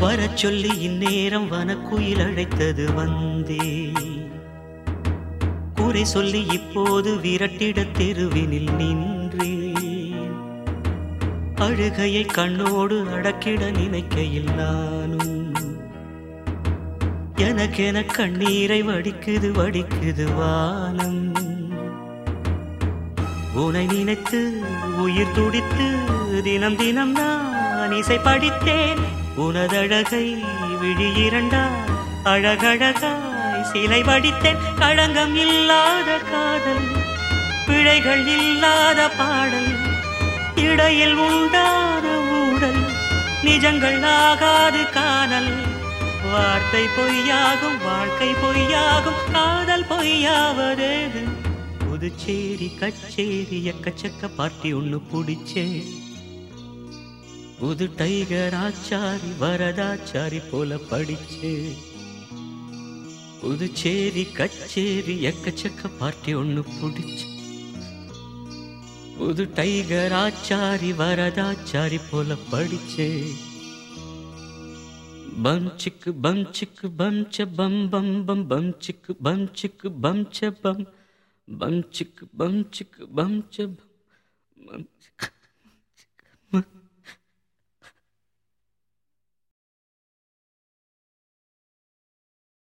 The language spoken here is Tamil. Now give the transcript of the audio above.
வரச் சொல்லி இந்நேரம் வனக்குயில் அழைத்தது வந்தே. குறை சொல்லி இப்போது விரட்டிட தெருவினில் நின்றேன். அழுகையை கண்ணோடு அடக்கிட நினைக்கையில் நானும் எனக்கென கண்ணீரை வடிக்குது வடிக்குது வானம். உனை நினைத்து உயிர் துடித்து தினம் தினம் நான் இசை படித்தேன். உனதழகை விழி இரண்டா அழகழகாய் சிலை வடித்தேன். களங்கம் இல்லாத காதல், பிழைகள் இல்லாத பாடல், இடையில் உண்டான ஊடல், நிஜங்கள் ஆகாது காணல். வார்த்தை பொய்யாகும், வாழ்க்கை பொய்யாகும், காதல் பொய்யாவதேது. புதுச்சேரி கச்சேரி எக்கச்சக்க பார்ட்டி ஒண்ணு புடிச்சே. புது டைகர் ஆச்சாரி வரதாச்சாரி போல படிச்சே. புதுச்சேரி கச்சேரி எக்கச்சக்க பார்ட்டி ஒண்ணு புடிச்சே. புது டைகர் ஆச்சாரி வரதாச்சாரி போல படிச்சே. பம் சிக்கு பம் சிக்கு பம் ச பம் பம் பம் பம் சிக்கு பம் சிக்கு பம் ச பம் பம் சிக்கு பம் சிக்கு பம் ச பம் பம்.